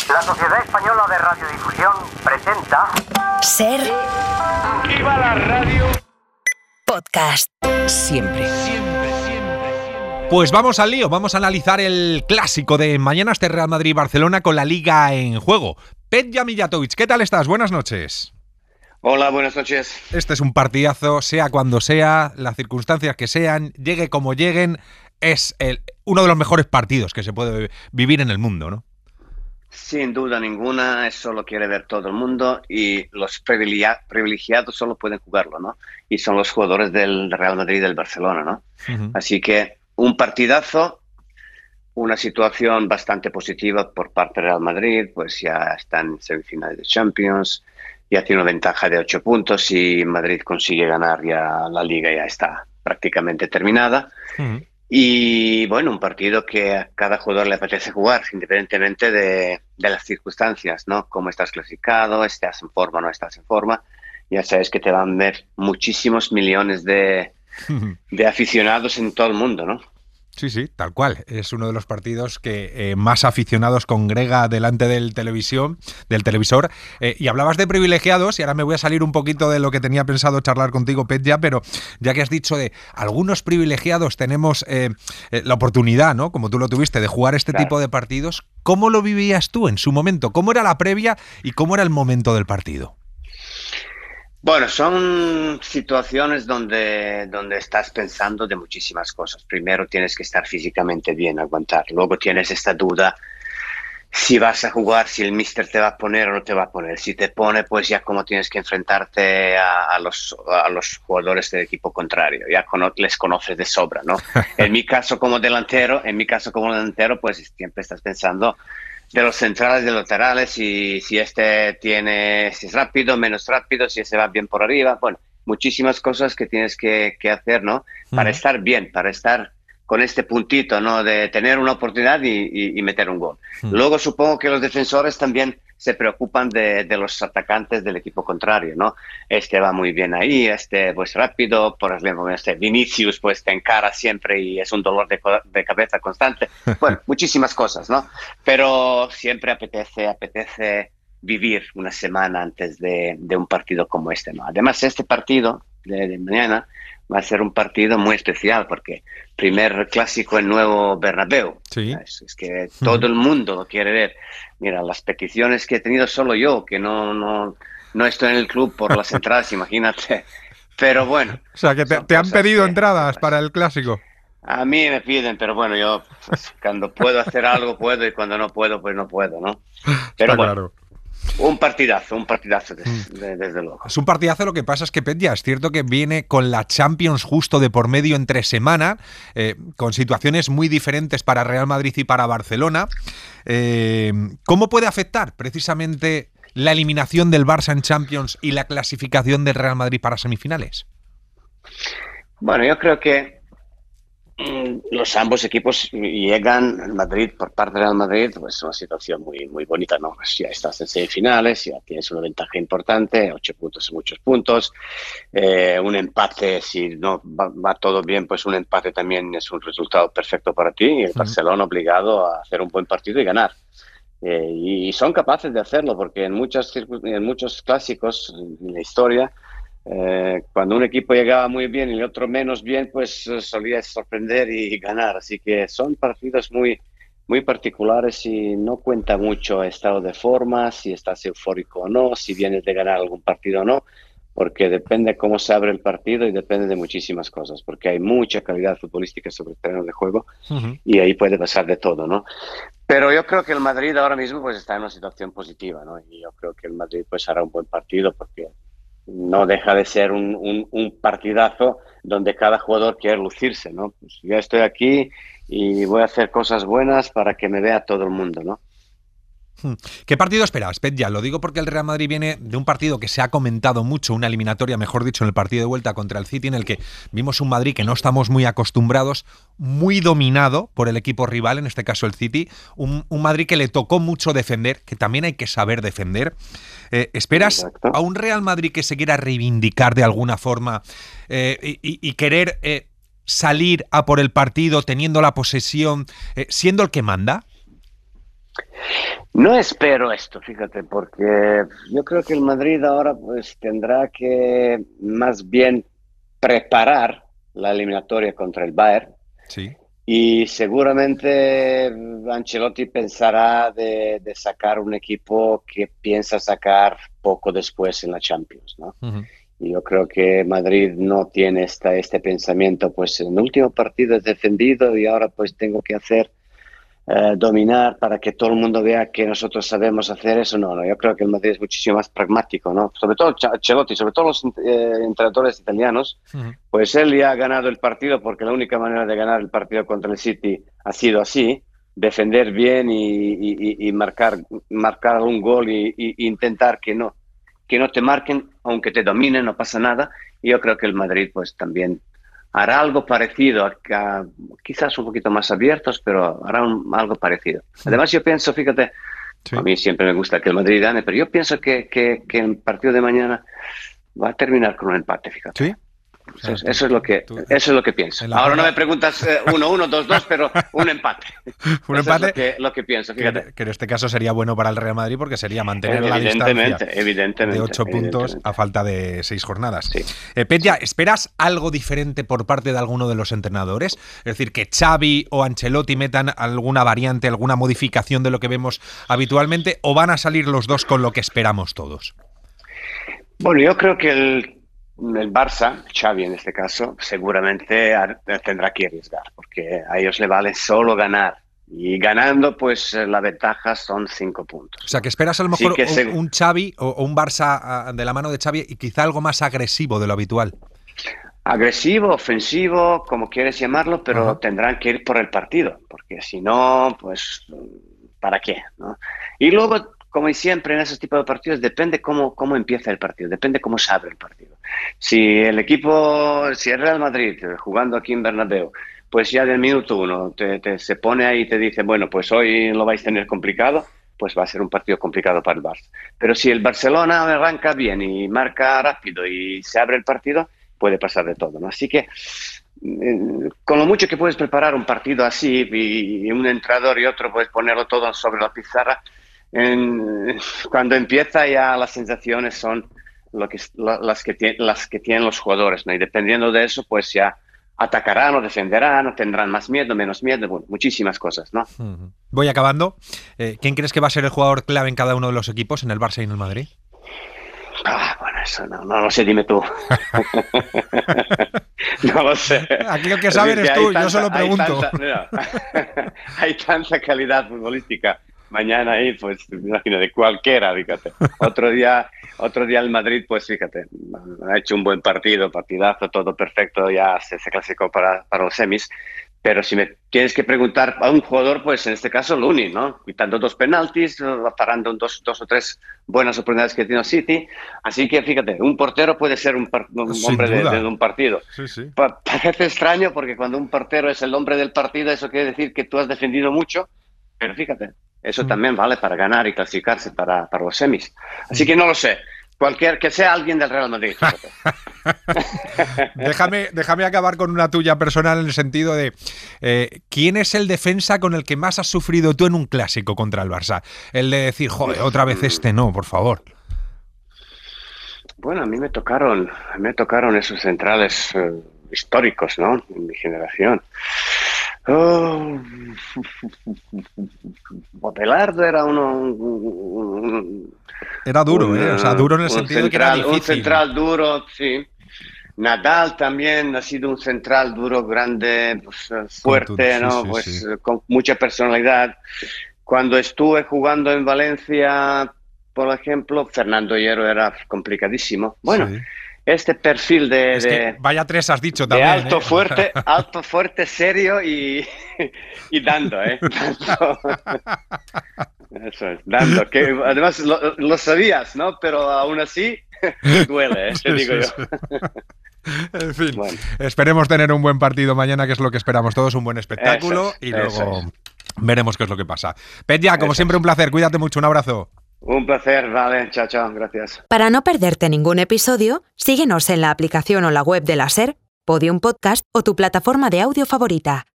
La Sociedad Española de Radiodifusión presenta... Ser... ¡Viva la radio! Podcast. Siempre. Pues vamos al lío, vamos a analizar el clásico de mañana, este Real Madrid-Barcelona con la Liga en juego. Petja Mijatovic, ¿qué tal estás? Buenas noches. Hola, buenas noches. Este es un partidazo, sea cuando sea, las circunstancias que sean, llegue como lleguen, es uno de los mejores partidos que se puede vivir en el mundo, ¿no? Sin duda ninguna, eso lo quiere ver todo el mundo y los privilegiados solo pueden jugarlo, ¿no? Y son los jugadores del Real Madrid y del Barcelona, ¿no? Uh-huh. Así que un partidazo, una situación bastante positiva por parte del Real Madrid, pues ya están en semifinales de Champions, ya tiene una ventaja de 8 puntos y Madrid consigue ganar ya la Liga, ya está prácticamente terminada. Uh-huh. Y bueno, un partido que a cada jugador le apetece jugar, independientemente de las circunstancias, ¿no? Cómo estás clasificado, estás en forma o no estás en forma. Ya sabes que te van a ver muchísimos millones de aficionados en todo el mundo, ¿no? Sí, sí, tal cual. Es uno de los partidos que más aficionados congrega delante del televisor. Y hablabas de privilegiados, y ahora me voy a salir un poquito de lo que tenía pensado charlar contigo, Petja, pero ya que has dicho de algunos privilegiados tenemos la oportunidad, ¿no? Como tú lo tuviste, de jugar este tipo de partidos. ¿Cómo lo vivías tú en su momento? ¿Cómo era la previa y cómo era el momento del partido? Bueno, son situaciones donde estás pensando de muchísimas cosas. Primero tienes que estar físicamente bien, aguantar. Luego tienes esta duda si vas a jugar, si el míster te va a poner o no te va a poner. Si te pone, pues ya como tienes que enfrentarte a los jugadores del equipo contrario. Ya les conoces de sobra, ¿no? En mi caso como delantero, pues siempre estás pensando de los centrales, de los laterales, y si si es rápido, menos rápido, si va bien por arriba. Bueno, muchísimas cosas que tienes que hacer, ¿no? Para estar bien, para estar con este puntito, ¿no? De tener una oportunidad y meter un gol. Luego supongo que los defensores también se preocupan de los atacantes del equipo contrario, ¿no? Va muy bien ahí, pues rápido, por ejemplo, Vinicius pues te encara siempre y es un dolor de cabeza constante. Bueno, muchísimas cosas, ¿no? Pero siempre apetece vivir una semana antes de un partido como este, ¿no? Además, este partido de mañana va a ser un partido muy especial porque primer clásico en nuevo Bernabéu. Sí. Es que todo el mundo lo quiere ver. Mira, las peticiones que he tenido solo yo, que no estoy en el club por las entradas, imagínate. Pero bueno. O sea, que te han pedido entradas para el clásico. A mí me piden, pero bueno, yo pues, cuando puedo hacer algo puedo y cuando no puedo, pues no puedo, ¿no? Pero está bueno. Claro. Un partidazo, desde luego. Es un partidazo, lo que pasa es que Petja, es cierto que viene con la Champions justo de por medio entre semana, con situaciones muy diferentes para Real Madrid y para Barcelona. ¿Cómo puede afectar precisamente la eliminación del Barça en Champions y la clasificación del Real Madrid para semifinales? Bueno, yo creo que ambos equipos llegan al Madrid, por parte del Real Madrid, pues una situación muy, muy bonita, ¿no? Pues ya estás en semifinales, ya tienes una ventaja importante, 8 puntos son muchos puntos, un empate, si no va todo bien, pues un empate también es un resultado perfecto para ti, y el Barcelona obligado a hacer un buen partido y ganar. Y son capaces de hacerlo, porque en muchos clásicos en la historia, cuando un equipo llegaba muy bien y el otro menos bien, pues solía sorprender y ganar. Así que son partidos muy, muy particulares y no cuenta mucho estado de forma, si estás eufórico o no, si vienes de ganar algún partido o no, porque depende cómo se abre el partido y depende de muchísimas cosas, porque hay mucha calidad futbolística sobre el terreno de juego y ahí puede pasar de todo, ¿no? Pero yo creo que el Madrid ahora mismo pues está en una situación positiva, ¿no? Y yo creo que el Madrid pues hará un buen partido porque no deja de ser un partidazo donde cada jugador quiere lucirse, ¿no? Pues yo estoy aquí y voy a hacer cosas buenas para que me vea todo el mundo, ¿no? ¿Qué partido esperas, Petja? Lo digo porque el Real Madrid viene de un partido que se ha comentado mucho, una eliminatoria, mejor dicho, en el partido de vuelta contra el City, en el que vimos un Madrid que no estamos muy acostumbrados, muy dominado por el equipo rival, en este caso el City, un Madrid que le tocó mucho defender, que también hay que saber defender. ¿Esperas Exacto. a un Real Madrid que se quiera reivindicar de alguna forma y querer salir a por el partido teniendo la posesión, siendo el que manda? No espero esto, fíjate, porque yo creo que el Madrid ahora pues tendrá que más bien preparar la eliminatoria contra el Bayern. Sí. Y seguramente Ancelotti pensará de sacar un equipo que piensa sacar poco después en la Champions, ¿no? Uh-huh. Y yo creo que Madrid no tiene este pensamiento, pues en el último partido he defendido y ahora pues tengo que hacer dominar para que todo el mundo vea que nosotros sabemos hacer eso. No, yo creo que el Madrid es muchísimo más pragmático, ¿no? Sobre todo Ancelotti, sobre todo los entrenadores italianos, Uh-huh. pues él ya ha ganado el partido porque la única manera de ganar el partido contra el City ha sido así, defender bien y marcar un gol y intentar que no te marquen, aunque te dominen, no pasa nada. Y yo creo que el Madrid pues también hará algo parecido, quizás un poquito más abiertos, pero hará algo parecido. Además, yo pienso, fíjate, sí, a mí siempre me gusta que el Madrid gane, pero yo pienso que el partido de mañana va a terminar con un empate, fíjate. ¿Sí? Eso es lo que pienso. Ahora no me preguntas 1-1, 2-2, pero un empate. Un empate. Es lo que pienso, fíjate. Que en este caso sería bueno para el Real Madrid porque sería mantener la distancia de 8 puntos a falta de 6 jornadas. Sí. Petja, ¿esperas algo diferente por parte de alguno de los entrenadores? Es decir, que Xavi o Ancelotti metan alguna variante, alguna modificación de lo que vemos habitualmente, ¿o van a salir los dos con lo que esperamos todos? Bueno, yo creo que el Barça, Xavi en este caso, seguramente tendrá que arriesgar, porque a ellos le vale solo ganar. Y ganando, pues la ventaja son 5 puntos. O sea, que esperas a lo mejor un Xavi o un Barça de la mano de Xavi y quizá algo más agresivo de lo habitual. Agresivo, ofensivo, como quieres llamarlo, pero tendrán que ir por el partido, porque si no, pues, ¿para qué? ¿No? Y luego, como siempre en esos tipos de partidos, depende cómo empieza el partido, depende cómo se abre el partido. Si el Real Madrid, jugando aquí en Bernabéu, pues ya del minuto 1 se pone ahí y te dice, bueno, pues hoy lo vais a tener complicado, pues va a ser un partido complicado para el Barça. Pero si el Barcelona arranca bien y marca rápido y se abre el partido, puede pasar de todo, ¿no? Así que, con lo mucho que puedes preparar un partido así y un entrenador y otro puedes ponerlo todo sobre la pizarra, cuando empieza ya las sensaciones son las que tienen los jugadores, ¿no? Y dependiendo de eso, pues ya atacarán o defenderán o tendrán más miedo, menos miedo, bueno, muchísimas cosas, ¿no? Voy acabando. ¿Quién crees que va a ser el jugador clave en cada uno de los equipos, en el Barça y en el Madrid? Bueno, eso no lo sé, dime tú. No lo sé. Aquí el que sabe eres tú, yo solo pregunto. Hay tanta calidad futbolística mañana ahí, pues me imagino de cualquiera, fíjate. Otro día el Madrid, pues fíjate, ha hecho un buen partidazo, todo perfecto, ya se clasificó para los semis. Pero si me tienes que preguntar a un jugador, pues en este caso Looney, ¿no? Quitando 2 penaltis, parando dos o tres buenas oportunidades que tiene el City. Así que fíjate, un portero puede ser un hombre de un partido. Sí. Parece extraño porque cuando un portero es el hombre del partido, eso quiere decir que tú has defendido mucho. Pero fíjate, eso también vale para ganar y clasificarse para los semis. Así que no lo sé. Que sea alguien del Real Madrid. Déjame acabar con una tuya personal en el sentido de ¿quién es el defensa con el que más has sufrido tú en un clásico contra el Barça? El de decir, joder, otra vez no, por favor. Bueno, a mí me tocaron esos centrales históricos, ¿no? En mi generación. Abelardo era era duro, o sea, duro en el sentido de que era difícil. Un central duro, sí. Nadal también ha sido un central duro, grande, pues, fuerte, ¿no? Sí. Con mucha personalidad. Cuando estuve jugando en Valencia, por ejemplo, Fernando Hierro era complicadísimo. Bueno, sí. Este perfil de vaya 3 has dicho también. De alto, fuerte, serio y dando, Eso es, dando. Que además lo sabías, ¿no? Pero aún así duele, te digo yo. En fin, bueno. Esperemos tener un buen partido mañana, que es lo que esperamos todos, un buen espectáculo y luego veremos qué es lo que pasa. Petja, como siempre, un placer. Cuídate mucho, un abrazo. Un placer, vale, chao, gracias. Para no perderte ningún episodio, síguenos en la aplicación o la web de la SER, Podium Podcast o tu plataforma de audio favorita.